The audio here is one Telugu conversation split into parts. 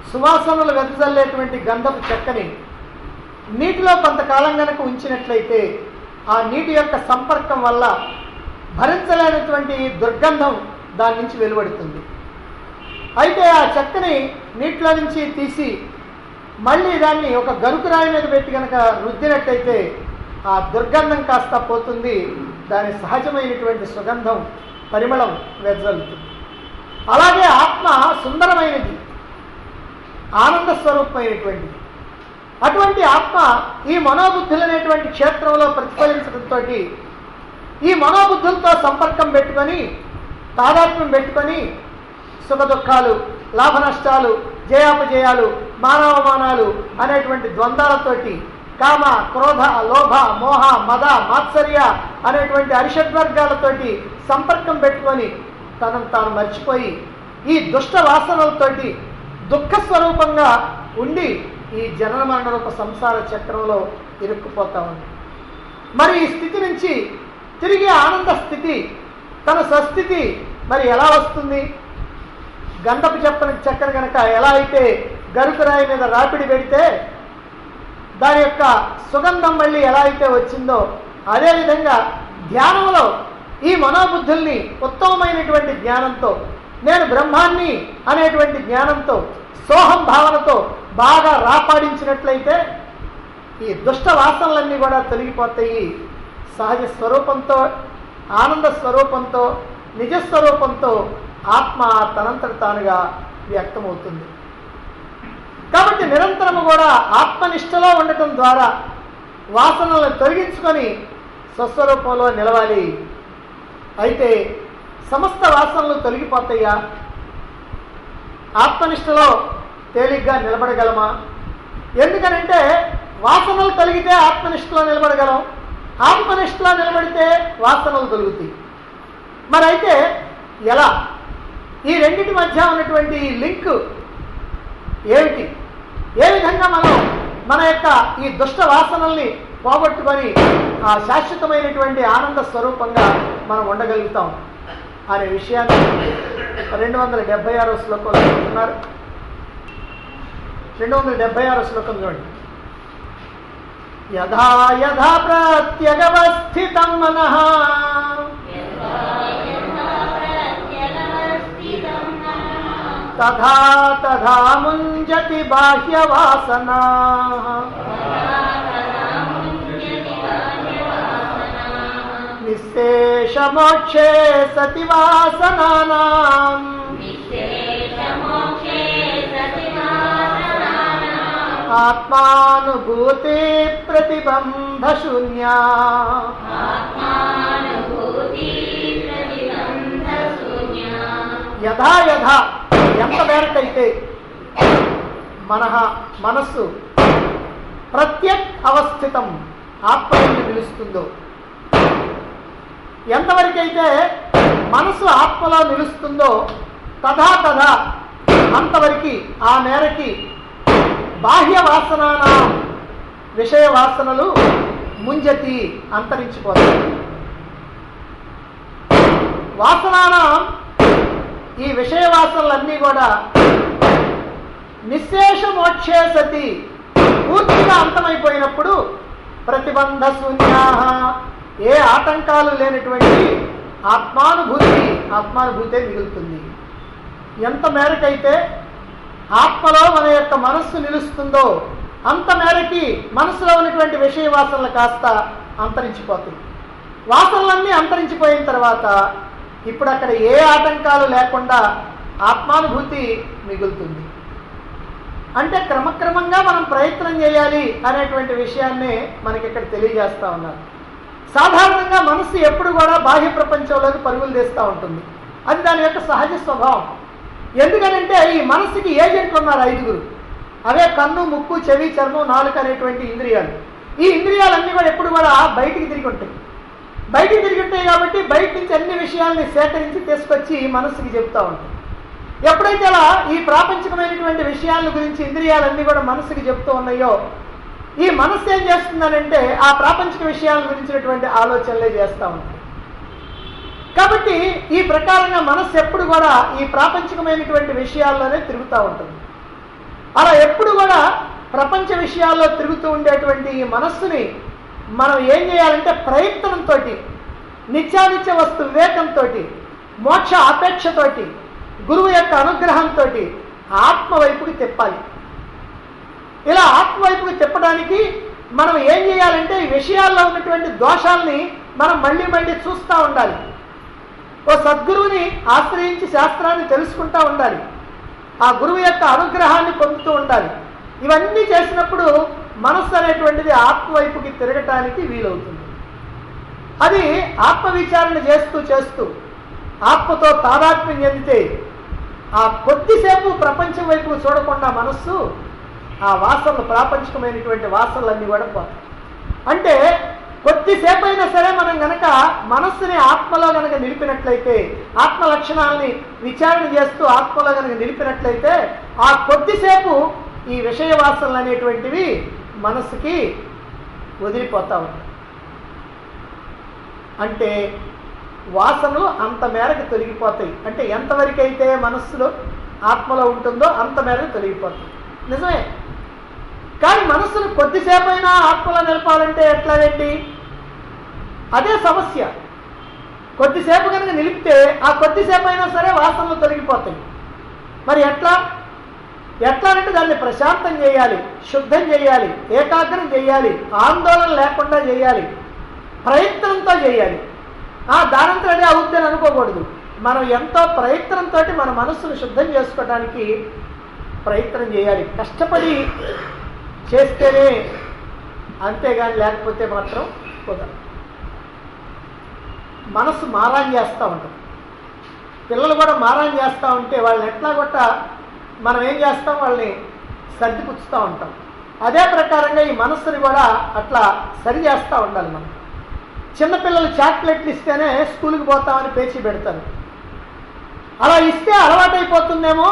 సువాసనలు వెదజల్లేటువంటి గంధపు చెక్కని నీటిలో కొంతకాలం కనుక ఉంచినట్లయితే ఆ నీటి యొక్క సంపర్కం వల్ల భరించలేనటువంటి దుర్గంధం దాని నుంచి వెలువడుతుంది. అయితే ఆ చెక్కని నీటిలో నుంచి తీసి మళ్ళీ దాన్ని ఒక గరుకురాయి మీద పెట్టి కనుక రుద్దినట్లయితే ఆ దుర్గంధం కాస్త పోతుంది, దాని సహజమైనటువంటి సుగంధం పరిమళం వెదజల్లుతుంది. అలాగే ఆత్మ సుందరమైనది, ఆనంద స్వరూపమైనటువంటిది. అటువంటి ఆత్మ ఈ మనోబుద్ధులు అనేటువంటి క్షేత్రంలో ప్రతిఫలించడంతో ఈ మనోబుద్ధులతో సంపర్కం పెట్టుకొని తాదాత్మ్యం పెట్టుకొని సుఖ దుఃఖాలు, లాభ నష్టాలు, జయాపజయాలు, మానవమానాలు అనేటువంటి ద్వంద్వాలతోటి కామ, క్రోధ, లోభ, మోహ, మద, మాత్సర్య అనేటువంటి అరిషడ్వర్గాలతోటి సంపర్కం పెట్టుకొని తనను తాను మర్చిపోయి ఈ దుష్ట వాసనలతోటి దుఃఖ స్వరూపంగా ఉండి ఈ జనన మరణ రూప సంసార చక్రంలో ఇరుక్కుపోతా ఉంది. మరి ఈ స్థితి నుంచి తిరిగి ఆనంద స్థితి, తన స్వస్థితి మరి ఎలా వస్తుంది? గంధపు చక్కెర కనుక ఎలా అయితే గరుకురాయి మీద రాపిడి పెడితే దాని యొక్క సుగంధం మళ్ళీ ఎలా అయితే వచ్చిందో అదేవిధంగా ధ్యానంలో ఈ మనోబుద్ధుల్ని ఉత్తమమైనటువంటి జ్ఞానంతో, నేను బ్రహ్మాన్ని అనేటువంటి జ్ఞానంతో, సోహం భావనతో బాగా రాపాడించినట్లయితే ఈ దుష్ట వాసనలన్నీ కూడా తొలగిపోతాయి. సహజ స్వరూపంతో, ఆనంద స్వరూపంతో, నిజస్వరూపంతో ఆత్మ తనంతట తానుగా వ్యక్తమవుతుంది. కాబట్టి నిరంతరము కూడా ఆత్మనిష్టలో ఉండటం ద్వారా వాసనలను తొలగించుకొని స్వస్వరూపంలో నిలవాలి. అయితే సమస్త వాసనలు తొలగిపోతాయా? ఆత్మనిష్టలో తేలిగ్గా నిలబడగలమా? ఎందుకనంటే వాసనలు తొలగితే ఆత్మనిష్టలో నిలబడగలం, ఆత్మనిష్టలో నిలబడితే వాసనలు తొలుగుతాయి. మరి అయితే ఎలా? ఈ రెండింటి మధ్య ఉన్నటువంటి ఈ లింక్ ఏమిటి? ఏ విధంగా మనం మన యొక్క ఈ దుష్ట వాసనల్ని పోగొట్టుకొని ఆ శాశ్వతమైనటువంటి ఆనంద స్వరూపంగా మనం ఉండగలుగుతాం అనే విషయాన్ని 276వ శ్లోకంలో చెప్తున్నారు. 276వ శ్లోకం చూడండి. యథా యథా ప్రత్యగవస్థితం మనః తథా తథా ముంజతి బాహ్యవాసనా నిశ్శేషమోక్షే సతి వాసనానాం ఆత్మానుభూతి ప్రతిబంధ శూన్యా. యథా యథా ఎంత మేరకైతే మనస్సు ప్రత్యక్ అవస్థితం ఆత్మని నిలుస్తుందో, ఎంతవరకైతే మనసు ఆత్మలో నిలుస్తుందో తథా తథా అంతవరకు ఆ మేరకి బాహ్య వాసనాన విషయ వాసనలు ముంజతి అంతరించిపోతాయి. వాసనాన ఈ విషయ వాసనలన్నీ కూడా నిశ్శేష మోక్షే సతి పూర్తిగా అంతమైపోయినప్పుడు ప్రతిబంధ శూన్యా ఏ ఆటంకాలు లేనటువంటి ఆత్మానుభూతే మిగులుతుంది. ఎంత మేరకైతే ఆత్మలో మన యొక్క మనస్సు నిలుస్తుందో అంత మేరకి మనసులో ఉన్నటువంటి విషయ వాసనలు కాస్త అంతరించిపోతుంది. వాసనలన్నీ అంతరించిపోయిన తర్వాత ఇప్పుడు అక్కడ ఏ ఆటంకాలు లేకుండా ఆత్మానుభూతి మిగులుతుంది. అంటే క్రమక్రమంగా మనం ప్రయత్నం చేయాలి అనేటువంటి విషయాన్ని మనకి ఇక్కడ తెలియజేస్తూ ఉన్నారు. సాధారణంగా మనస్సు ఎప్పుడు కూడా బాహ్య ప్రపంచంలోకి పరుగులు తీస్తూ ఉంటుంది. అది దాని యొక్క సహజ స్వభావం. ఎందుకనంటే ఈ మనస్సుకి ఏజెంట్లు ఉన్నారు 5. అవే కన్ను, ముక్కు, చెవి, చర్మం, నాలుక అనేటువంటి ఇంద్రియాలు. ఈ ఇంద్రియాలన్నీ కూడా ఎప్పుడు కూడా బయటికి తిరిగి ఉంటాయి. బయటికి తిరిగి ఉంటాయి కాబట్టి బయట నుంచి అన్ని విషయాల్ని సేకరించి తీసుకొచ్చి మనస్సుకి చెప్తూ ఉంటాయి. ఎప్పుడైతే అలా ఈ ప్రాపంచికమైనటువంటి విషయాల గురించి ఇంద్రియాలన్నీ కూడా మనస్సుకి చెప్తూ ఉన్నాయో ఈ మనస్సు ఏం చేస్తుందనంటే ఆ ప్రాపంచిక విషయాల గురించినటువంటి ఆలోచనలే చేస్తూ ఉంటుంది. కాబట్టి ఈ ప్రకారంగా మనస్సు ఎప్పుడు కూడా ఈ ప్రాపంచికమైనటువంటి విషయాల్లోనే తిరుగుతూ ఉంటుంది. అలా ఎప్పుడు కూడా ప్రపంచ విషయాల్లో తిరుగుతూ ఉండేటువంటి ఈ మనస్సుని మనం ఏం చేయాలంటే ప్రయత్నంతో, నిత్యానిత్య వస్తు వివేకంతో, మోక్ష అపేక్షతోటి, గురువు యొక్క అనుగ్రహంతో ఆత్మ వైపుకి తిప్పాలి. ఇలా ఆత్మ వైపుకి తిప్పడానికి మనం ఏం చేయాలంటే ఈ విషయాల్లో ఉన్నటువంటి దోషాలని మనం మళ్ళీ మళ్ళీ చూస్తూ ఉండాలి. ఓ సద్గురువుని ఆశ్రయించి శాస్త్రాన్ని తెలుసుకుంటూ ఉండాలి. ఆ గురువు యొక్క అనుగ్రహాన్ని పొందుతూ ఉండాలి. ఇవన్నీ చేసినప్పుడు మనస్సు అనేటువంటిది ఆత్మ వైపుకి తిరగటానికి వీలవుతుంది. అది ఆత్మవిచారణ చేస్తూ చేస్తూ ఆత్మతో తాదాత్మ్యం చెందితే ఆ కొద్దిసేపు ప్రపంచం వైపు చూడకుండా మనస్సు ఆ వాసనలు, ప్రాపంచికమైనటువంటి వాసనలన్నీ కూడా పోతాయి. అంటే కొద్దిసేపు అయినా సరే మనం గనక మనస్సుని ఆత్మలో గనక నిలిపినట్లయితే, ఆత్మ లక్షణాలని విచారణ చేస్తూ ఆత్మలో గనక నిలిపినట్లయితే ఆ కొద్దిసేపు ఈ విషయ వాసనలు అనేటువంటివి మనస్సుకి వదిలిపోతా ఉంటాయి. అంటే వాసనలు అంత మేరకు తొలగిపోతాయి. అంటే ఎంతవరకు అయితే మనస్సులో ఆత్మలో ఉంటుందో అంత మేరకు తొలగిపోతాయి. నిజమే. కానీ మనస్సును కొద్దిసేపు అయినా ఆత్మలో నిలపాలంటే ఎట్లాగండి? అదే సమస్య. కొద్దిసేపు కనుక నిలిపితే ఆ కొద్దిసేపు అయినా సరే వాసనలు తొలగిపోతాయి. మరి ఎట్లా అంటే దాన్ని ప్రశాంతం చేయాలి, శుద్ధం చేయాలి, ఏకాగ్రం చేయాలి, ఆందోళన లేకుండా చేయాలి, ప్రయత్నంతో చేయాలి. దానంతా అదే అవుద్దని అనుకోకూడదు. మనం ఎంతో ప్రయత్నంతో మన మనస్సును శుద్ధం చేసుకోవడానికి ప్రయత్నం చేయాలి. కష్టపడి చేస్తేనే, అంతేగాని లేకపోతే మాత్రం కుదరదు. మనస్సు మారాన్ చేస్తూ ఉంటాం. పిల్లలు కూడా మారాన్ చేస్తూ ఉంటే వాళ్ళని ఎట్లా కొట్ట మనం ఏం చేస్తాం, వాళ్ళని సర్దిపుచ్చుతూ ఉంటాం. అదే ప్రకారంగా ఈ మనస్సుని కూడా అట్లా సరి చేస్తూ ఉండాలి. మనం చిన్నపిల్లలు చాక్లెట్లు ఇస్తేనే స్కూల్కి పోతామని పేచి పెడతారు. అలా ఇస్తే అలవాటైపోతుందేమో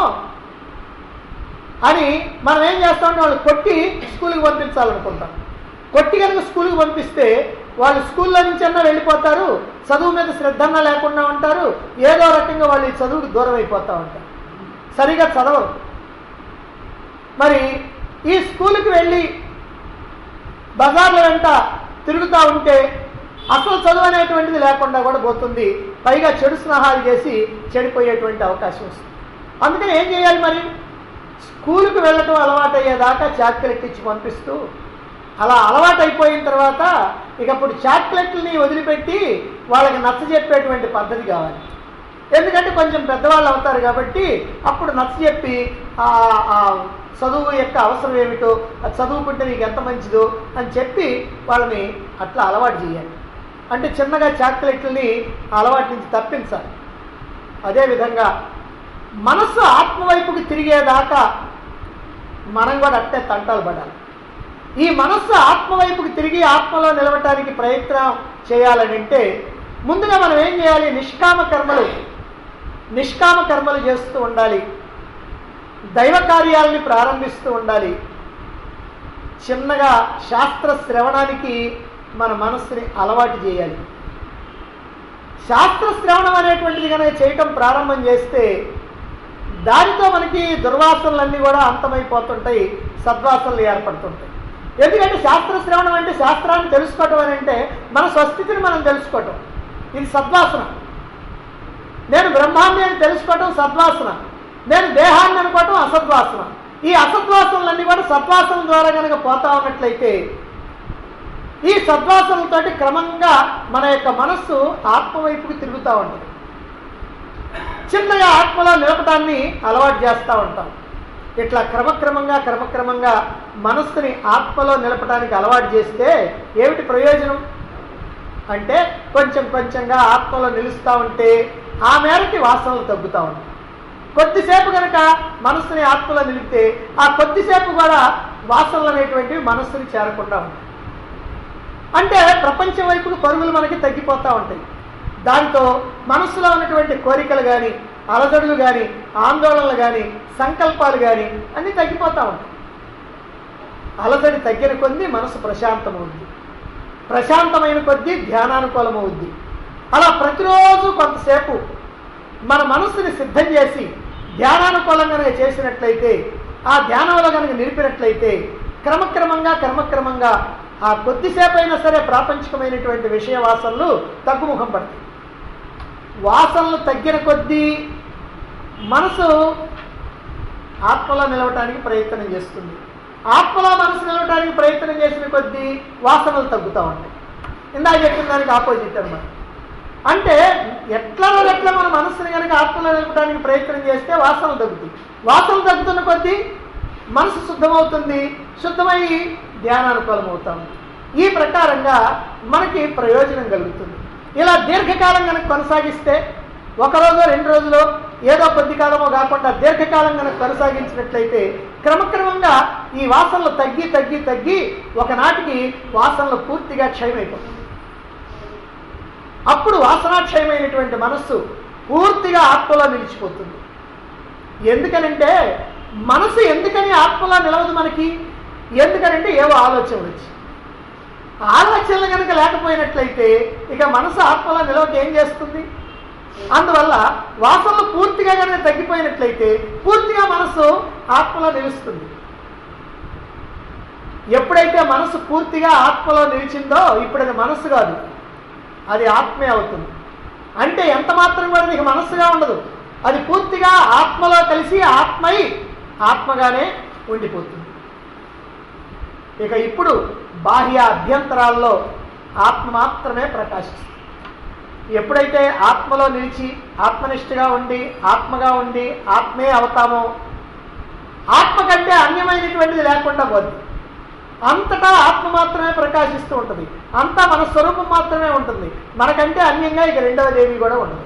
అని మనం ఏం చేస్తామంటే వాళ్ళు కొట్టి స్కూల్కి పంపించాలనుకుంటాం. కొట్టి కనుక స్కూల్కి పంపిస్తే వాళ్ళు స్కూల్లో నుంచన్నా వెళ్ళిపోతారు, చదువు మీద శ్రద్ధన్నా లేకుండా ఉంటారు, ఏదో రకంగా వాళ్ళు ఈ చదువుకు దూరం అయిపోతూ ఉంటారు, సరిగా చదవరు. మరి ఈ స్కూల్కి వెళ్ళి బజార్ల వెంట తిరుగుతూ ఉంటే అసలు చదువు అనేటువంటిది లేకుండా కూడా పోతుంది. పైగా చెడు స్నేహాలు చేసి చెడిపోయేటువంటి అవకాశం వస్తుంది. అందుకని ఏం చేయాలి? మరి స్కూల్కి వెళ్ళటం అలవాటు అయ్యేదాకా చాక్లెట్ ఇచ్చి పంపిస్తూ, అలా అలవాటు అయిపోయిన తర్వాత ఇక అప్పుడు చాక్లెట్లని వదిలిపెట్టి వాళ్ళకి నచ్చజెప్పేటువంటి పద్ధతి కావాలి. ఎందుకంటే కొంచెం పెద్దవాళ్ళు అవుతారు కాబట్టి అప్పుడు నచ్చజెప్పి ఆ చదువు యొక్క అవసరం ఏమిటో, అది చదువుకుంటే నీకు ఎంత మంచిదో అని చెప్పి వాళ్ళని అట్లా అలవాటు చేయాలి. అంటే చిన్నగా చాక్లెట్లని అలవాటు నుంచి తప్పించాలి. అదేవిధంగా మనస్సు ఆత్మవైపుకి తిరిగేదాకా మనం కూడా అట్టే తంటాలు పడాలి. ఈ మనస్సు ఆత్మవైపుకి తిరిగి ఆత్మలో నిలవటానికి ప్రయత్నం చేయాలనంటే ముందుగా మనం ఏం చేయాలి? నిష్కామ కర్మలు చేస్తూ ఉండాలి, దైవ కార్యాలని ప్రారంభిస్తూ ఉండాలి. చిన్నగా శాస్త్ర శ్రవణానికి మన మనస్సుని అలవాటు చేయాలి. శాస్త్ర శ్రవణం అనేటువంటిది కనుక చేయటం ప్రారంభం చేస్తే దానితో మనకి దుర్వాసనలన్నీ కూడా అంతమైపోతుంటాయి, సద్వాసనలు ఏర్పడుతుంటాయి. ఎందుకంటే శాస్త్ర శ్రవణం అంటే శాస్త్రాన్ని తెలుసుకోవటం అని అంటే మన స్వస్థితిని మనం తెలుసుకోవటం, ఇది సద్వాసన. నేను బ్రహ్మాన్ని అని తెలుసుకోవటం సద్వాసన, నేను దేహాన్ని అనుకోవటం అసద్వాసన. ఈ అసద్వాసనలన్నీ కూడా సద్వాసన ద్వారా కనుక పోతా ఉన్నట్లయితే ఈ సద్వాసనలతోటి క్రమంగా మన యొక్క మనస్సు ఆత్మవైపుకి తిరుగుతూ ఉంటుంది. చిన్నగా ఆత్మలో నిలపడాన్ని అలవాటు చేస్తూ ఉంటాం. ఇట్లా క్రమక్రమంగా మనస్సుని ఆత్మలో నిలపడానికి అలవాటు చేస్తే ఏమిటి ప్రయోజనం అంటే కొంచెంగా ఆత్మలో నిలుస్తూ ఉంటే ఆ మేరకి వాసనలు తగ్గుతూ ఉంటాయి. కొద్దిసేపు కనుక మనస్సుని ఆత్మలో నిలిపితే ఆ కొద్దిసేపు కూడా వాసనలు అనేటువంటివి మనస్సుని చేరకుండా ఉంటాయి. అంటే ప్రపంచం వైపుకు పరుగులు మనకి తగ్గిపోతూ ఉంటాయి. దాంతో మనస్సులో ఉన్నటువంటి కోరికలు కానీ, అలజడులు కానీ, ఆందోళనలు కానీ, సంకల్పాలు కానీ అన్నీ తగ్గిపోతూ ఉంటాయి. అలజడి తగ్గిన కొద్దీ మనసు ప్రశాంతమవుద్ది, ప్రశాంతమైన కొద్దీ ధ్యానానుకూలమవుద్ది. అలా ప్రతిరోజు కొంతసేపు మన మనస్సుని సిద్ధం చేసి ధ్యానానుకూలంగా చేసినట్లయితే ఆ ధ్యానంలో కనుక నిలిపినట్లయితే క్రమక్రమంగా ఆ కొద్దిసేపు అయినా సరే ప్రాపంచికమైనటువంటి విషయ వాసనలు తగ్గుముఖం పడతాయి. వాసనలు తగ్గిన కొద్దీ మనసు ఆత్మలో నిలవటానికి ప్రయత్నం చేస్తుంది. ఆత్మలో మనసు నిలవటానికి ప్రయత్నం చేసిన కొద్దీ వాసనలు తగ్గుతూ ఉంటాయి. ఇందాక చెప్పిన దానికి ఆపోజిట్ అనమాట. అంటే ఎట్లా మన మనసుని కనుక ఆత్మలో నిలపడానికి ప్రయత్నం చేస్తే వాసనలు తగ్గుతాయి. వాసనలు తగ్గుతున్న కొద్దీ మనసు శుద్ధమవుతుంది. శుద్ధమై ధ్యానానుకూలం అవుతాం. ఈ ప్రకారంగా మనకి ప్రయోజనం కలుగుతుంది. ఇలా దీర్ఘకాలం కనుక కొనసాగిస్తే, ఒకరోజు 2 రోజులు ఏదో కొద్ది కాలమో కాకుండా దీర్ఘకాలం కనుక కొనసాగించినట్లయితే క్రమక్రమంగా ఈ వాసనలు తగ్గి ఒకనాటికి వాసనలు పూర్తిగా క్షయమైపోతుంది. అప్పుడు వాసనాక్షయమైనటువంటి మనస్సు పూర్తిగా ఆత్మలో నిలిచిపోతుంది. ఎందుకనంటే మనసు ఎందుకని ఆత్మలో నిలవదు మనకి? ఎందుకనంటే ఏవో ఆలోచనలు వచ్చి, ఆలోచనలు కనుక లేకపోయినట్లయితే ఇక మనసు ఆత్మలో నిలవకి ఏం చేస్తుంది? అందువల్ల వాసనలు పూర్తిగా కనుక తగ్గిపోయినట్లయితే పూర్తిగా మనసు ఆత్మలో నిలుస్తుంది. ఎప్పుడైతే మనసు పూర్తిగా ఆత్మలో నిలిచిందో ఇప్పుడు అది మనస్సు కాదు, అది ఆత్మే అవుతుంది. అంటే ఎంత మాత్రం కూడా నీకు మనస్సుగా ఉండదు, అది పూర్తిగా ఆత్మలో కలిసి ఆత్మై ఆత్మగానే ఉండిపోతుంది. ఇక ఇప్పుడు బాహ్య అభ్యంతరాల్లో ఆత్మ మాత్రమే ప్రకాశిస్తుంది. ఎప్పుడైతే ఆత్మలో నిలిచి ఆత్మనిష్ఠగా ఉండి ఆత్మగా ఉండి ఆత్మే అవుతామో ఆత్మ కంటే అన్యమైనటువంటిది లేకుండా పోద్ది. అంతటా ఆత్మ మాత్రమే ప్రకాశిస్తూ ఉంటుంది. అంతా మన స్వరూపం మాత్రమే ఉంటుంది. మనకంటే అన్యంగా ఇక రెండవది ఏమీ కూడా ఉండదు.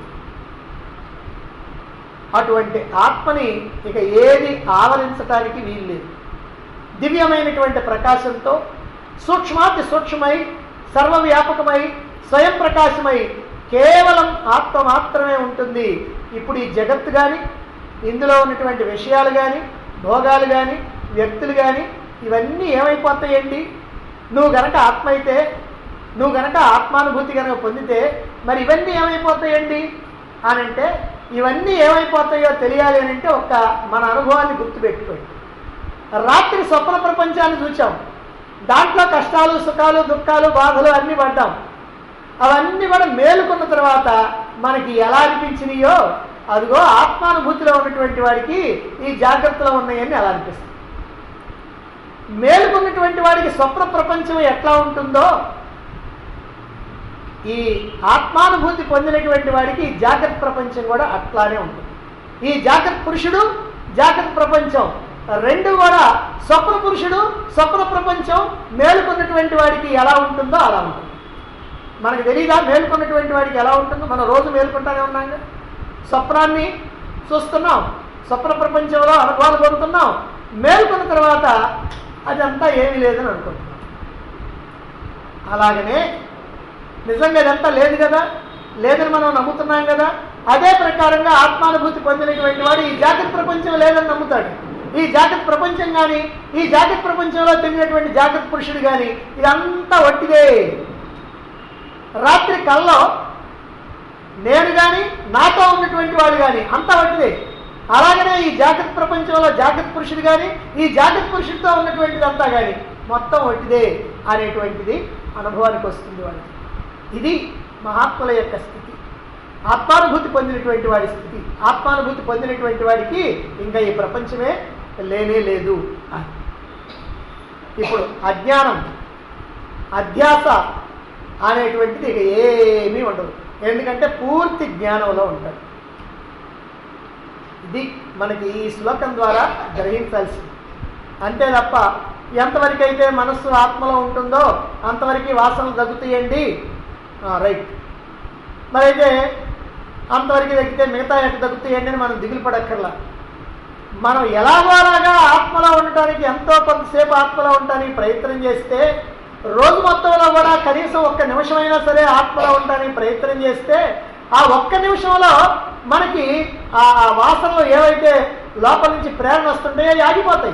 అటువంటి ఆత్మని ఇక ఏది ఆవరించడానికి వీల్లేదు. దివ్యమైనటువంటి ప్రకాశంతో సూక్ష్మాతి సూక్ష్మై సర్వవ్యాపకమై స్వయం ప్రకాశమై కేవలం ఆత్మ మాత్రమే ఉంటుంది. ఇప్పుడు ఈ జగత్తు కానీ ఇందులో ఉన్నటువంటి విషయాలు కానీ భోగాలు కానీ వ్యక్తులు కానీ ఇవన్నీ ఏమైపోతాయండి? నువ్వు గనక ఆత్మ అయితే, నువ్వు గనక ఆత్మానుభూతి కనుక పొందితే మరి ఇవన్నీ ఏమైపోతాయండి అని అంటే, ఇవన్నీ ఏమైపోతాయో తెలియాలి అని అంటే ఒక్క మన అనుభవాన్ని గుర్తుపెట్టుకోండి. రాత్రి స్వప్న ప్రపంచాన్ని చూచాం, దాంట్లో కష్టాలు సుఖాలు దుఃఖాలు బాధలు అన్నీ పడ్డాం. అవన్నీ కూడా మేలుకున్న తర్వాత మనకి ఎలా అనిపించినాయో అదిగో ఆత్మానుభూతిలో ఉన్నటువంటి వాడికి ఈ జాగ్రత్తలో ఉన్నాయని ఎలా అనిపిస్తుంది. మేలుకున్నటువంటి వాడికి స్వప్న ప్రపంచం ఎట్లా ఉంటుందో ఈ ఆత్మానుభూతి పొందినటువంటి వాడికి జాగ్రత్త ప్రపంచం కూడా అట్లానే ఉంటుంది. ఈ జాగ్రత్త పురుషుడు జాగ్రత్త ప్రపంచం రెండు కూడా స్వప్న పురుషుడు స్వప్న ప్రపంచం మేలుకున్నటువంటి వాడికి ఎలా ఉంటుందో అలా ఉంటుంది. మనకు తెలియదా మేలుకున్నటువంటి వాడికి ఎలా ఉంటుందో? మనం రోజు మేలుకుంటానే ఉన్నాం, స్వప్నాన్ని చూస్తున్నాం, స్వప్న ప్రపంచంలో అనుభవాలు పొందుతున్నాం. మేలుకున్న తర్వాత అదంతా ఏమీ లేదని అనుకుంటున్నాం. అలాగనే నిజంగా ఇదంతా లేదు కదా, లేదని మనం నమ్ముతున్నాం కదా. అదే ప్రకారంగా ఆత్మానుభూతి పొందినటువంటి వాడు ఈ జాగ్రత్త ప్రపంచం లేదని నమ్ముతాడు. ఈ జాగ్రత్త ప్రపంచం కానీ ఈ జాగ్రత్త ప్రపంచంలో తిరిగినటువంటి జాగ్రత్త పురుషుడు కానీ ఇదంతా వట్టిదే. రాత్రి కల్లో నేను కానీ నాతో ఉన్నటువంటి వాడు కానీ అంతా వట్టిదే. అలాగనే ఈ జాగ్రత్త ప్రపంచంలో జాగ్రత్త పురుషుడు కానీ ఈ జాగ్రత్త పురుషుడితో ఉన్నటువంటిది అంతా కానీ మొత్తం వట్టిదే అనేటువంటిది అనుభవానికి వస్తుంది వాడికి. ఇది మహాత్ముల యొక్క స్థితి, ఆత్మానుభూతి పొందినటువంటి వాడి స్థితి. ఆత్మానుభూతి పొందినటువంటి వాడికి ఇంకా ఈ ప్రపంచమే లేనే లేదు. ఇప్పుడు అజ్ఞానం అధ్యాస అనేటువంటిది ఇక ఏమీ ఉండదు, ఎందుకంటే పూర్తి జ్ఞానంలో ఉంటాడు. ఇది మనకి ఈ శ్లోకం ద్వారా గ్రహించాల్సింది. అంతే తప్ప ఎంతవరకు అయితే మనస్సు ఆత్మలో ఉంటుందో అంతవరకు వాసనలు తగ్గుతాయండి, రైట్. మరి అయితే అంతవరకు తగ్గితే మిగతా ఎట్లా తగ్గుతాయండి అని మనం దిగులు పడక్కర్లా. మనం ఎలాగోలాగా ఆత్మలో ఉండటానికి ఎంతో కొంతసేపు ఆత్మలో ఉండటానికి ప్రయత్నం చేస్తే, రోజు మొత్తంలో కూడా కనీసం 1 నిమిషమైనా సరే ఆత్మలో ఉండటానికి ప్రయత్నం చేస్తే ఆ 1 నిమిషంలో మనకి ఆ వాసనలు ఏవైతే లోపల నుంచి ప్రేరణ వస్తుంటాయో ఆగిపోతాయి.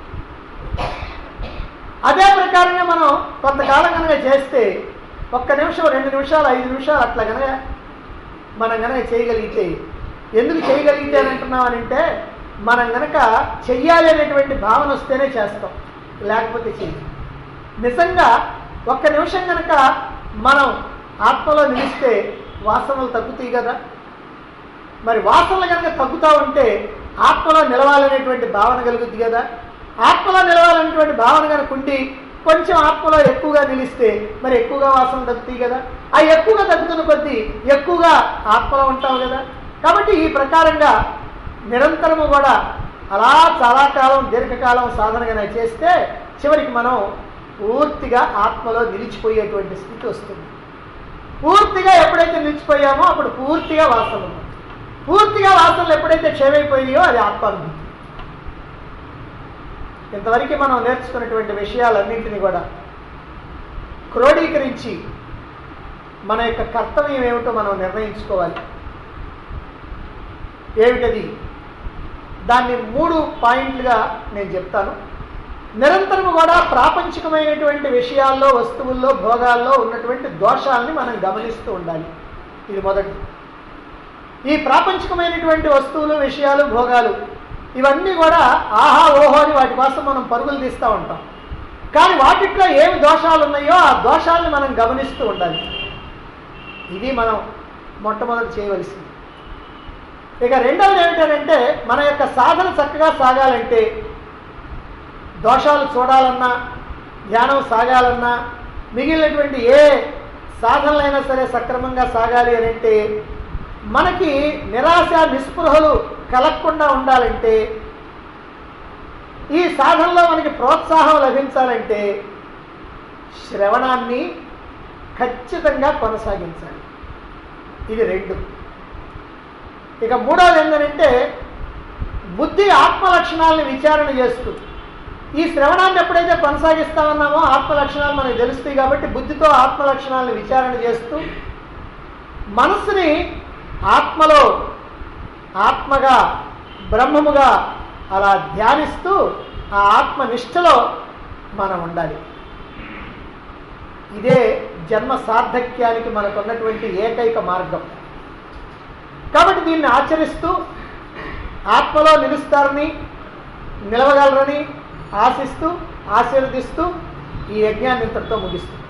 అదే ప్రకారంగా మనం కొంతకాలం కనుక చేస్తే 1 నిమిషం 2 నిమిషాలు 5 నిమిషాలు అట్లా కనుక మనం కనుక చేయగలిగితే, ఎందుకు చేయగలిగితే అని అంటున్నామనంటే మనం గనక చెయ్యాలి అనేటువంటి భావన వస్తేనే చేస్తాం, లేకపోతే చెయ్యం. నిజంగా ఒక్క నిమిషం కనుక మనం ఆత్మలో నిలిస్తే వాసనలు తగ్గుతాయి కదా. మరి వాసనలు కనుక తగ్గుతూ ఉంటే ఆత్మలో నిలవాలనేటువంటి భావన కలుగుద్ది కదా. ఆత్మలో నిలవాలనేటువంటి భావన కనుక ఉండి కొంచెం ఆత్మలో ఎక్కువగా నిలిస్తే మరి ఎక్కువగా వాసనలు తగ్గుతాయి కదా. ఆ ఎక్కువగా తగ్గుతున్న కొద్దీ ఎక్కువగా ఆత్మలో ఉంటావు కదా. కాబట్టి ఈ ప్రకారంగా నిరంతరము కూడా అలా చాలా కాలం దీర్ఘకాలం సాధనగా చేస్తే చివరికి మనం పూర్తిగా ఆత్మలో నిలిచిపోయేటువంటి స్థితి వస్తుంది. పూర్తిగా ఎప్పుడైతే నిలిచిపోయామో అప్పుడు పూర్తిగా వాసనలు, పూర్తిగా వాసనలు ఎప్పుడైతే క్షయమైపోయాయో అది ఆత్మానుభూతి. ఇంతవరకు మనం నేర్చుకున్నటువంటి విషయాలన్నింటినీ కూడా క్రోడీకరించి మన యొక్క కర్తవ్యం ఏమిటో మనం నిర్ణయించుకోవాలి. ఏమిటది? దాన్ని 3 పాయింట్లుగా నేను చెప్తాను. నిరంతరము కూడా ప్రాపంచికమైనటువంటి విషయాల్లో, వస్తువుల్లో, భోగాల్లో ఉన్నటువంటి దోషాలని మనం గమనిస్తూ ఉండాలి. ఇది మొదటి. ఈ ప్రాపంచికమైనటువంటి వస్తువులు, విషయాలు, భోగాలు ఇవన్నీ కూడా ఆహా ఓహో అని వాటి కోసం మనం పరుగులు తీస్తూ ఉంటాం. కానీ వాటిట్లో ఏమి దోషాలు ఉన్నాయో ఆ దోషాలని మనం గమనిస్తూ ఉండాలి. ఇది మనం మొట్టమొదటి చేయవలసింది. ఇక రెండవది ఏమిటంటే మన యొక్క సాధన చక్కగా సాగాలంటే, దోషాలు చూడాలన్నా, ధ్యానం సాగాలన్నా, మిగిలినటువంటి ఏ సాధనలైనా సరే సక్రమంగా సాగాలి అని అంటే మనకి నిరాశ నిస్పృహలు కలగకుండా ఉండాలంటే, ఈ సాధనలో మనకి ప్రోత్సాహం లభించాలంటే శ్రవణాన్ని ఖచ్చితంగా కొనసాగించాలి. ఇది 2. ఇక మూడవది ఏంటంటే బుద్ధి ఆత్మ లక్షణాలను విచారణ చేస్తూ, ఈ శ్రవణాన్ని ఎప్పుడైతే కొనసాగిస్తామన్నామో ఆత్మ లక్షణాలు మనకు తెలుస్తాయి కాబట్టి బుద్ధితో ఆత్మ లక్షణాలను విచారణ చేస్తూ మనస్సుని ఆత్మలో, ఆత్మగా, బ్రహ్మముగా అలా ధ్యానిస్తూ ఆ ఆత్మనిష్టలో మనం ఉండాలి. ఇదే జన్మ సార్థక్యానికి మనకున్నటువంటి ఏకైక మార్గం. కాబట్టి దీన్ని ఆచరిస్తూ ఆత్మలో నిలుస్తారని, నిలవగలరని ఆశిస్తూ, ఆశీర్వదిస్తూ ఈ యజ్ఞాన్ని ఇంతటితో ముగిస్తుంది.